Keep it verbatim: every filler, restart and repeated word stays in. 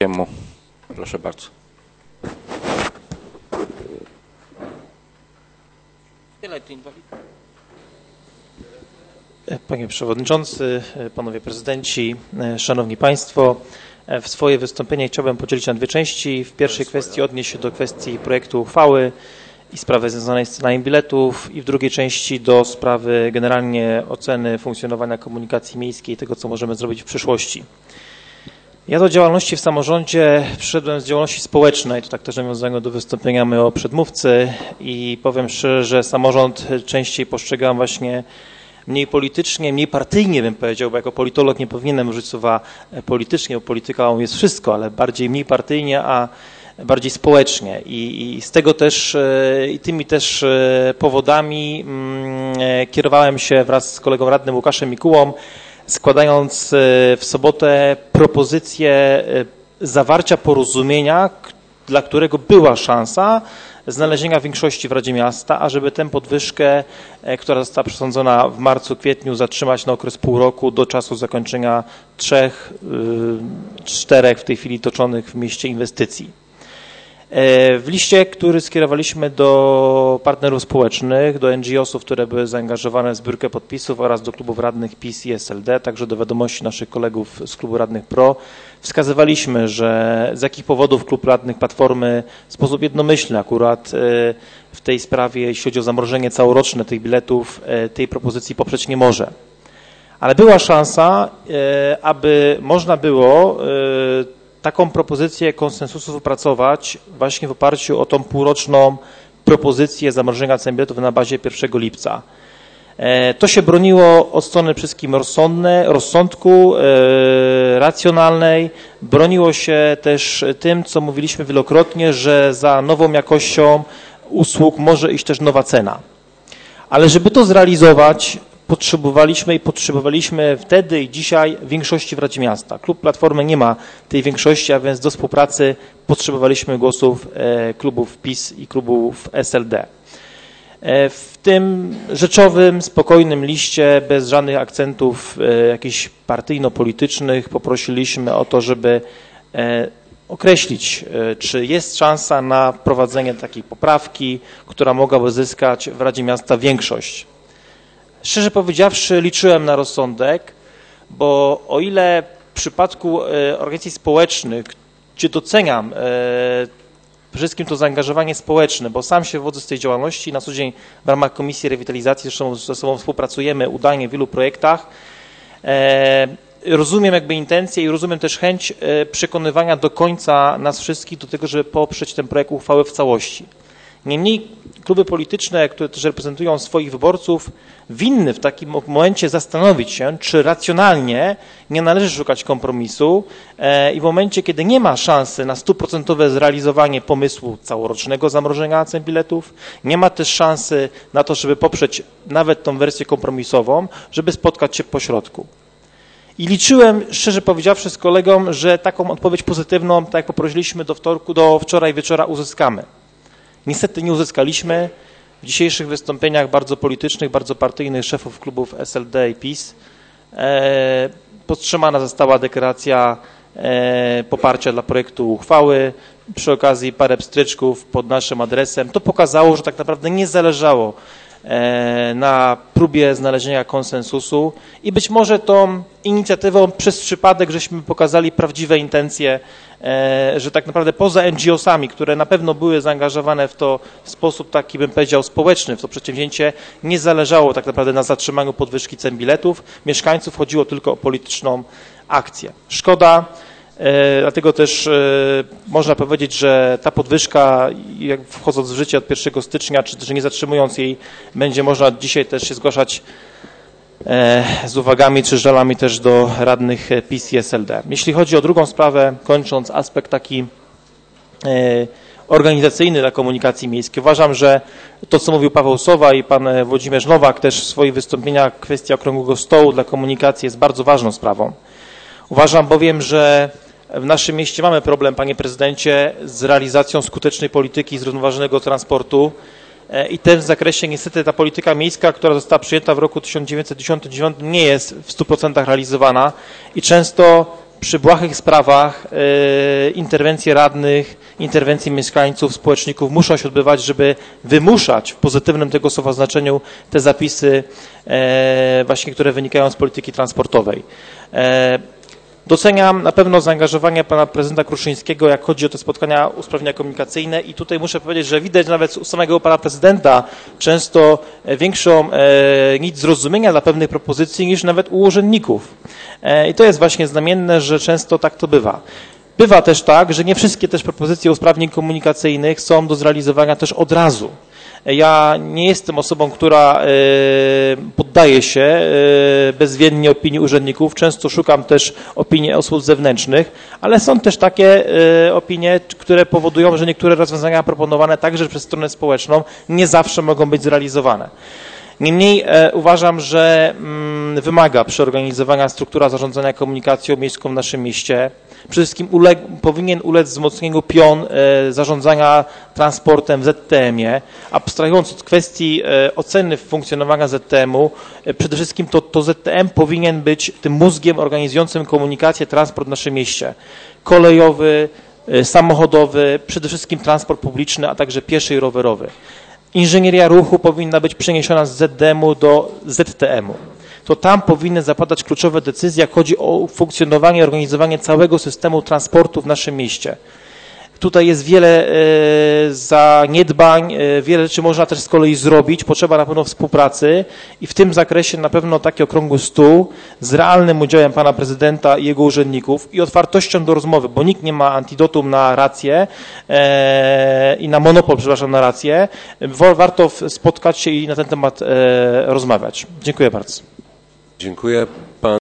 Kwiatkowskiemu. Proszę bardzo. Panie Przewodniczący, Panowie Prezydenci, Szanowni Państwo, w swoje wystąpienie chciałbym podzielić na dwie części. W pierwszej kwestii odnieść się do kwestii projektu uchwały i sprawy związanej z cenami biletów i w drugiej części do sprawy generalnie oceny funkcjonowania komunikacji miejskiej i tego, co możemy zrobić w przyszłości. Ja do działalności w samorządzie przyszedłem z działalności społecznej, to tak też nawiązując do wystąpienia mojego przedmówcy i powiem szczerze, że samorząd częściej postrzegam właśnie mniej politycznie, mniej partyjnie bym powiedział, bo jako politolog nie powinienem użyć słowa politycznie, bo polityką jest wszystko, ale bardziej mniej partyjnie, a bardziej społecznie i, i z tego też i tymi też powodami mm, kierowałem się wraz z kolegą radnym Łukaszem Mikułą, składając w sobotę propozycję zawarcia porozumienia, dla którego była szansa znalezienia większości w Radzie Miasta, ażeby tę podwyżkę, która została przesądzona w marcu, kwietniu, zatrzymać na okres pół roku do czasu zakończenia trzech, czterech w tej chwili toczonych w mieście inwestycji. W liście, który skierowaliśmy do partnerów społecznych, do N G O sów, które były zaangażowane w zbiórkę podpisów oraz do klubów radnych PiS i S L D, także do wiadomości naszych kolegów z klubu radnych P R O, wskazywaliśmy, że z jakich powodów klub radnych Platformy w sposób jednomyślny akurat w tej sprawie, jeśli chodzi o zamrożenie całoroczne tych biletów, tej propozycji poprzeć nie może. Ale była szansa, aby można było taką propozycję konsensusu wypracować właśnie w oparciu o tą półroczną propozycję zamrożenia cen biletów na bazie pierwszego lipca. To się broniło od strony wszystkim rozsądne, rozsądku, racjonalnej. Broniło się też tym, co mówiliśmy wielokrotnie, że za nową jakością usług może iść też nowa cena. Ale żeby to zrealizować, potrzebowaliśmy i potrzebowaliśmy wtedy i dzisiaj większości w Radzie Miasta. Klub Platformy nie ma tej większości, a więc do współpracy potrzebowaliśmy głosów klubów PiS i klubów S L D. W tym rzeczowym, spokojnym liście, bez żadnych akcentów jakichś partyjno-politycznych poprosiliśmy o to, żeby określić, czy jest szansa na wprowadzenie takiej poprawki, która mogłaby zyskać w Radzie Miasta większość. Szczerze powiedziawszy, liczyłem na rozsądek, bo o ile w przypadku organizacji społecznych, gdzie doceniam przede wszystkim to zaangażowanie społeczne, bo sam się wodzę z tej działalności, na co dzień w ramach Komisji Rewitalizacji, zresztą ze sobą współpracujemy udanie w wielu projektach, rozumiem jakby intencje i rozumiem też chęć przekonywania do końca nas wszystkich do tego, żeby poprzeć ten projekt uchwały w całości. Niemniej kluby polityczne, które też reprezentują swoich wyborców, winny w takim momencie zastanowić się, czy racjonalnie nie należy szukać kompromisu i w momencie, kiedy nie ma szansy na stuprocentowe zrealizowanie pomysłu całorocznego zamrożenia cen biletów, nie ma też szansy na to, żeby poprzeć nawet tą wersję kompromisową, żeby spotkać się po środku. I liczyłem, szczerze powiedziawszy, z kolegą, że taką odpowiedź pozytywną, tak jak poprosiliśmy do wtorku, do wczoraj wieczora, uzyskamy. Niestety nie uzyskaliśmy. W dzisiejszych wystąpieniach bardzo politycznych, bardzo partyjnych szefów klubów S L D i PiS e, podtrzymana została deklaracja e, poparcia dla projektu uchwały. Przy okazji parę pstryczków pod naszym adresem. To pokazało, że tak naprawdę nie zależało e, na próbie znalezienia konsensusu i być może tą inicjatywą przez przypadek, żeśmy pokazali prawdziwe intencje, że tak naprawdę poza N G O sami, które na pewno były zaangażowane w to w sposób taki, bym powiedział, społeczny, w to przedsięwzięcie, nie zależało tak naprawdę na zatrzymaniu podwyżki cen biletów. Mieszkańców chodziło tylko o polityczną akcję. Szkoda, dlatego też można powiedzieć, że ta podwyżka, jak wchodząc w życie od pierwszego stycznia, czy też nie zatrzymując jej, będzie można dzisiaj też się zgłaszać z uwagami czy żalami też do radnych PiS i S L D. Jeśli chodzi o drugą sprawę, kończąc, aspekt taki organizacyjny dla komunikacji miejskiej, uważam, że to, co mówił Paweł Sowa i pan Włodzimierz Nowak też w swoich wystąpieniach, kwestia okrągłego stołu dla komunikacji jest bardzo ważną sprawą. Uważam bowiem, że w naszym mieście mamy problem, panie prezydencie, z realizacją skutecznej polityki zrównoważonego transportu. I też w zakresie niestety ta polityka miejska, która została przyjęta w roku tysiąc dziewięćset dziewięćdziesiątym dziewiątym nie jest w stu procentach realizowana i często przy błahych sprawach e, interwencje radnych, interwencje mieszkańców, społeczników muszą się odbywać, żeby wymuszać w pozytywnym tego słowa znaczeniu te zapisy e, właśnie, które wynikają z polityki transportowej. E, Doceniam na pewno zaangażowanie pana prezydenta Kruszyńskiego, jak chodzi o te spotkania, usprawnienia komunikacyjne i tutaj muszę powiedzieć, że widać nawet u samego pana prezydenta często większą e, nić zrozumienia dla pewnych propozycji niż nawet u urzędników. E, I to jest właśnie znamienne, że często tak to bywa. Bywa też tak, że nie wszystkie też propozycje usprawnień komunikacyjnych są do zrealizowania też od razu. Ja nie jestem osobą, która poddaje się bezwiednie opinii urzędników. Często szukam też opinii osób zewnętrznych, ale są też takie opinie, które powodują, że niektóre rozwiązania proponowane także przez stronę społeczną nie zawsze mogą być zrealizowane. Niemniej e, uważam, że mm, wymaga przeorganizowania struktura zarządzania komunikacją miejską w naszym mieście. Przede wszystkim uleg, powinien ulec wzmocnieniu pion e, zarządzania transportem w Z T M-ie. Abstrahując od kwestii e, oceny funkcjonowania Z T M-u, e, przede wszystkim to, to Z T M powinien być tym mózgiem organizującym komunikację, transport w naszym mieście. Kolejowy, e, samochodowy, przede wszystkim transport publiczny, a także pieszy i rowerowy. Inżynieria ruchu powinna być przeniesiona z Z D M-u do Z T M-u. To tam powinny zapadać kluczowe decyzje, jak chodzi o funkcjonowanie i organizowanie całego systemu transportu w naszym mieście. Tutaj jest wiele e, zaniedbań, e, wiele rzeczy można też z kolei zrobić, potrzeba na pewno współpracy i w tym zakresie na pewno taki okrągły stół z realnym udziałem pana prezydenta i jego urzędników i otwartością do rozmowy, bo nikt nie ma antidotum na rację e, i na monopol, przepraszam, na rację. Warto spotkać się i na ten temat e, rozmawiać. Dziękuję bardzo. Dziękuję. Pan